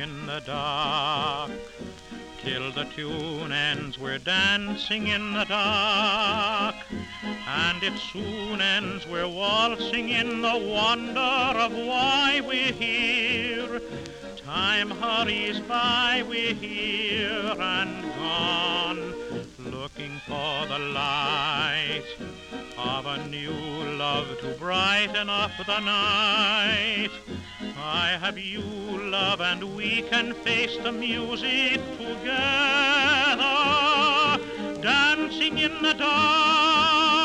in the dark. Till the tune ends, we're dancing in the dark. And it soon ends, we're waltzing in the wonder of why we're here. Time hurries by, we're here and gone, looking for the light of a new love to brighten up the night. I have you, love, and we can face the music together, dancing in the dark.